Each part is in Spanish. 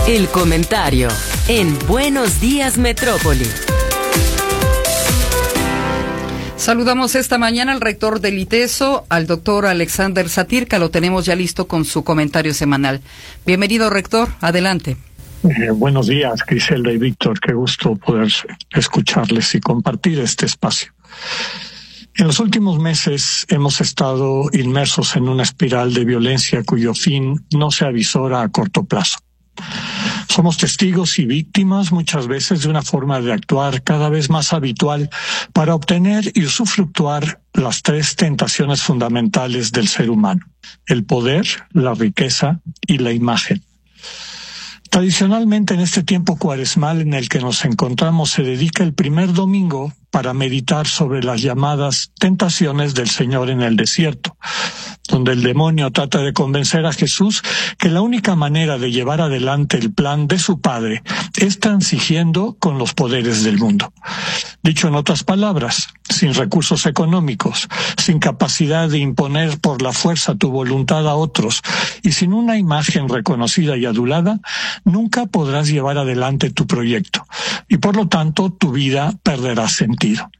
El comentario en Buenos Días Metrópoli. Saludamos esta mañana al rector del ITESO, al doctor Alexander Satirka. Lo tenemos ya listo con su comentario semanal. Bienvenido, rector. Adelante. Buenos días, Griselda y Víctor. Qué gusto poder escucharles y compartir este espacio. En los últimos meses hemos estado inmersos en una espiral de violencia cuyo fin no se avisora a corto plazo. Somos testigos y víctimas muchas veces de una forma de actuar cada vez más habitual para obtener y usufructuar las tres tentaciones fundamentales del ser humano: el poder, la riqueza y la imagen. Tradicionalmente, en este tiempo cuaresmal en el que nos encontramos, se dedica el primer domingo para meditar sobre las llamadas tentaciones del Señor en el desierto, donde el demonio trata de convencer a Jesús que la única manera de llevar adelante el plan de su Padre es transigiendo con los poderes del mundo. Dicho en otras palabras, sin recursos económicos, sin capacidad de imponer por la fuerza tu voluntad a otros y sin una imagen reconocida y adulada, nunca podrás llevar adelante tu proyecto y por lo tanto tu vida perderá sentido.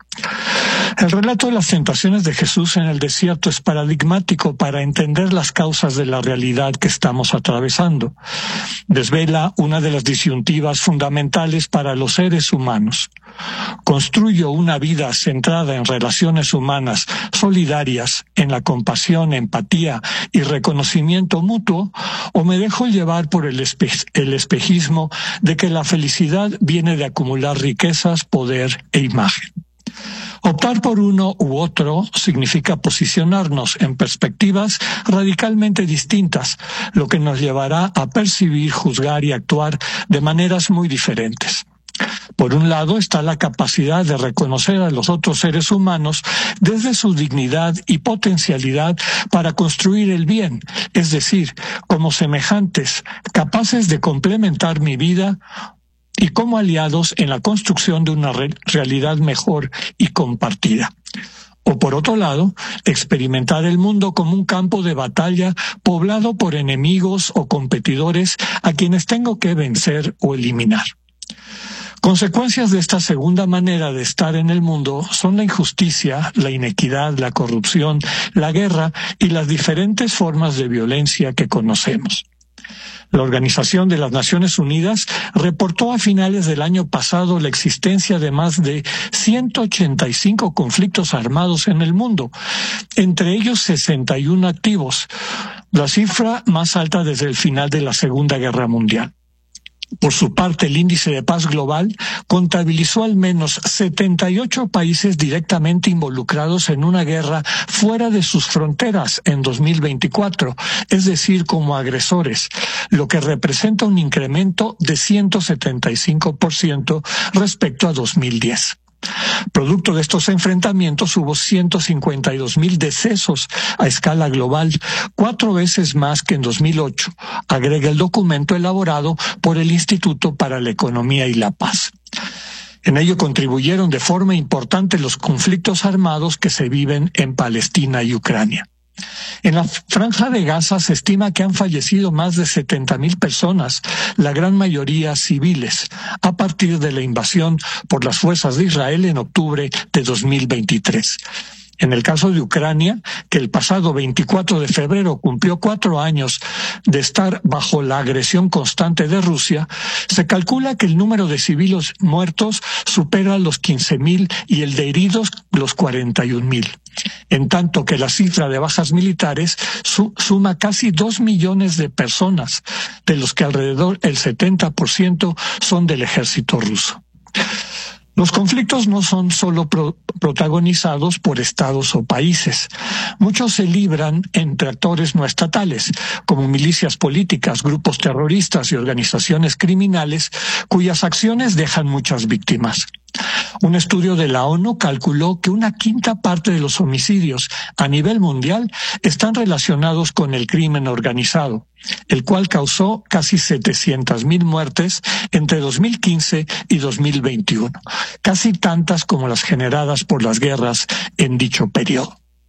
El relato de las tentaciones de Jesús en el desierto es paradigmático para entender las causas de la realidad que estamos atravesando. Desvela una de las disyuntivas fundamentales para los seres humanos. ¿Construyo una vida centrada en relaciones humanas solidarias, en la compasión, empatía y reconocimiento mutuo, o me dejo llevar por el espejismo de que la felicidad viene de acumular riquezas, poder e imagen? Optar por uno u otro significa posicionarnos en perspectivas radicalmente distintas, lo que nos llevará a percibir, juzgar y actuar de maneras muy diferentes. Por un lado está la capacidad de reconocer a los otros seres humanos desde su dignidad y potencialidad para construir el bien, es decir, como semejantes, capaces de complementar mi vida y como aliados en la construcción de una realidad mejor y compartida. O por otro lado, experimentar el mundo como un campo de batalla poblado por enemigos o competidores a quienes tengo que vencer o eliminar. Consecuencias de esta segunda manera de estar en el mundo son la injusticia, la inequidad, la corrupción, la guerra y las diferentes formas de violencia que conocemos. La Organización de las Naciones Unidas reportó a finales del año pasado la existencia de más de 185 conflictos armados en el mundo, entre ellos 61 activos, la cifra más alta desde el final de la Segunda Guerra Mundial. Por su parte, el Índice de Paz Global contabilizó al menos 78 países directamente involucrados en una guerra fuera de sus fronteras en 2024, es decir, como agresores, lo que representa un incremento de 175% respecto a 2010. Producto de estos enfrentamientos hubo 152,000 decesos a escala global, 4 veces más que en 2008, agrega el documento elaborado por el Instituto para la Economía y la Paz. En ello contribuyeron de forma importante los conflictos armados que se viven en Palestina y Ucrania. En la Franja de Gaza se estima que han fallecido más de 70,000 personas, la gran mayoría civiles, a partir de la invasión por las fuerzas de Israel en octubre de 2023. En el caso de Ucrania, que el pasado 24 de febrero cumplió 4 años de estar bajo la agresión constante de Rusia, se calcula que el número de civiles muertos supera los 15,000 y el de heridos los 41,000. En tanto que la cifra de bajas militares suma casi 2 millones de personas, de los que alrededor el 70% son del ejército ruso. Los conflictos no son solo protagonizados por estados o países. Muchos se libran entre actores no estatales, como milicias políticas, grupos terroristas y organizaciones criminales, cuyas acciones dejan muchas víctimas. Un estudio de la ONU calculó que 1/5 de los homicidios a nivel mundial están relacionados con el crimen organizado, el cual causó casi 700,000 muertes entre 2015 y 2021, casi tantas como las generadas por las guerras en dicho periodo.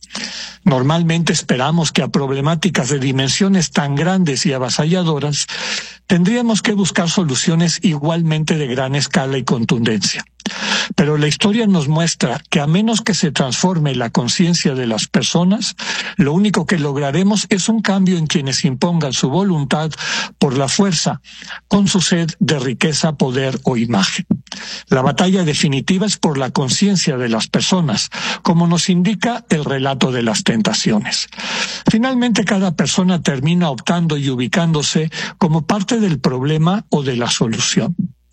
Normalmente esperamos que a problemáticas de dimensiones tan grandes y avasalladoras tendríamos que buscar soluciones igualmente de gran escala y contundencia. Pero la historia nos muestra que a menos que se transforme la conciencia de las personas, lo único que lograremos es un cambio en quienes impongan su voluntad por la fuerza, con su sed de riqueza, poder o imagen. La batalla definitiva es por la conciencia de las personas, como nos indica el relato de las tentaciones. Finalmente, cada persona termina optando y ubicándose como parte del problema o de la solución.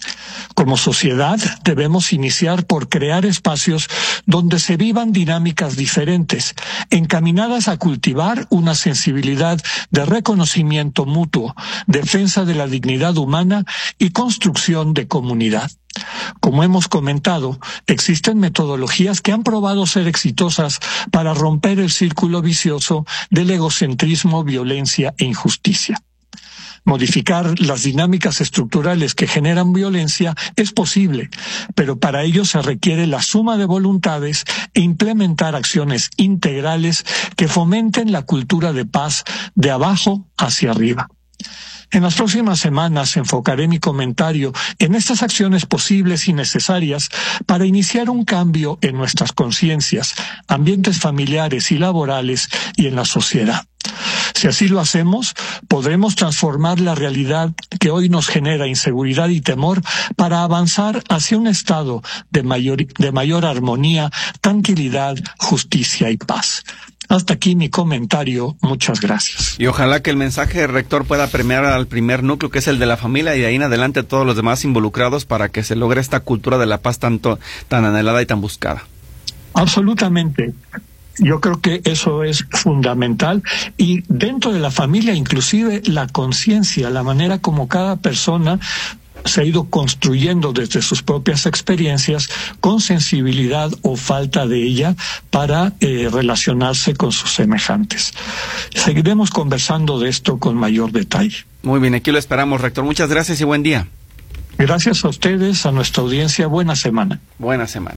Como sociedad, debemos iniciar por crear espacios donde se vivan dinámicas diferentes, encaminadas a cultivar una sensibilidad de reconocimiento mutuo, defensa de la dignidad humana y construcción de comunidad. Como hemos comentado, existen metodologías que han probado ser exitosas para romper el círculo vicioso del egocentrismo, violencia e injusticia. Modificar las dinámicas estructurales que generan violencia es posible, pero para ello se requiere la suma de voluntades e implementar acciones integrales que fomenten la cultura de paz de abajo hacia arriba. En las próximas semanas enfocaré mi comentario en estas acciones posibles y necesarias para iniciar un cambio en nuestras conciencias, ambientes familiares y laborales y en la sociedad. Si así lo hacemos, podremos transformar la realidad que hoy nos genera inseguridad y temor para avanzar hacia un estado de mayor armonía, tranquilidad, justicia y paz. Hasta aquí mi comentario. Muchas gracias. Y ojalá que el mensaje, rector, pueda premiar al primer núcleo, que es el de la familia, y de ahí en adelante todos los demás involucrados para que se logre esta cultura de la paz tan anhelada y tan buscada. Absolutamente. Yo creo que eso es fundamental, y dentro de la familia inclusive la conciencia, la manera como cada persona se ha ido construyendo desde sus propias experiencias con sensibilidad o falta de ella para relacionarse con sus semejantes. Seguiremos conversando de esto con mayor detalle. Muy bien, aquí lo esperamos, rector. Muchas gracias y buen día. Gracias a ustedes, a nuestra audiencia. Buena semana. Buena semana.